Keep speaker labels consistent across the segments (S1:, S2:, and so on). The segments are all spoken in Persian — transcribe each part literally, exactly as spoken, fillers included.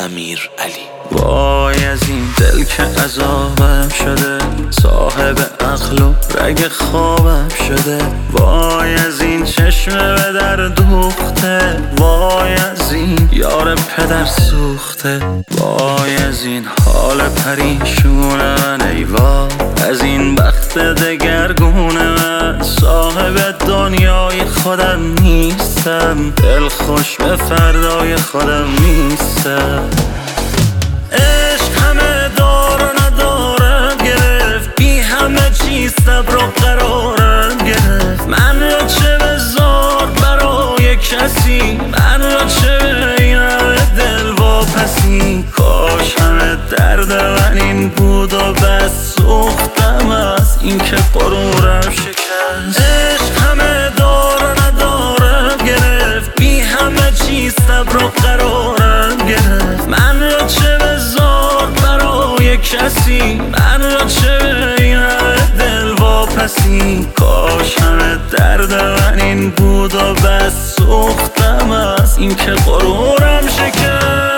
S1: امیر علی.
S2: وای از این دل که عذابم شده، صاحب عقل و رگ خوابم شده. وای از این چشم به در دوخته، وای از این یار پدر سوخته. وای از این حال پریشون من، ای وای از این بخت دگرگون من. صاحب دنیای خودم نیستم، دل خوش به فردای خودم نیستم. عشق همه دار و ندارم گرفت، بی همه چیز صبر و قرارم گرفت. من را چه بذار برای کسی، من را چه به این همه دل واپسی. کاش همه درد من این بود و بس سوختم از این که غرورم شکست. عشق همه دار و ندارم گرفت، بی همه چیز صبر و قرارم گرفت. من را چه بذار برای کسی، من را چه به این همه دل واپسی. کاش همه درد من این بود و بس سوختم از این که غرورم شکست.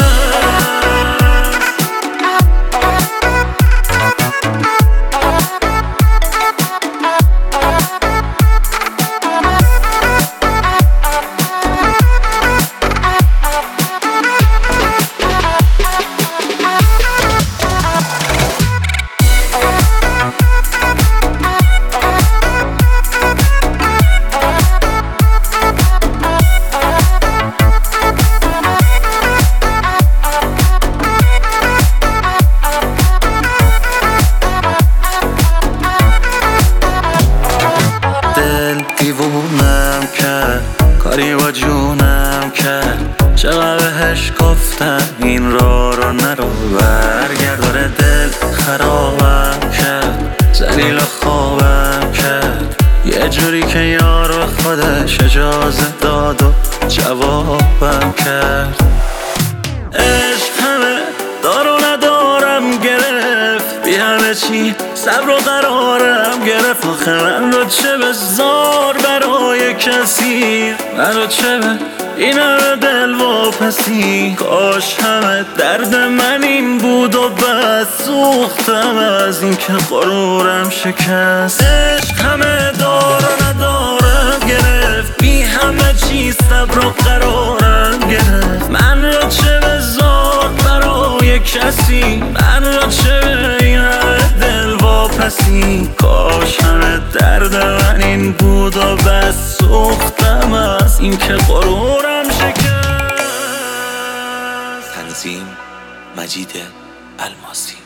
S2: دیوونم کرد، کاری با جونم کرد. چقدر بهش گفتم این را رو نرو، برگرداره دل خرابم کرد. ذلیل خوابم کرد، یه جوری که یار به خودش اجازه داد و جوابم کرد. عشق همه دار و ندارم گرفت، بی همه چی صبر و قرارم گرفت. آخه من رو چه بذار برای کسی، من رو چه به این همه دل واپسی. کاش همه درد من این بود و بس سوختم از این که غرورم شکست. عشق همه دار و ندارم گرفت، بی همه چی صبر و قرارم گرفت. من را چه بذار برای کسی، من را چه به این همه دل واپسی. کاش همه درد من این بود و بس سوختم از این که غرورم شکست.
S1: تنظیم مجید الماسی.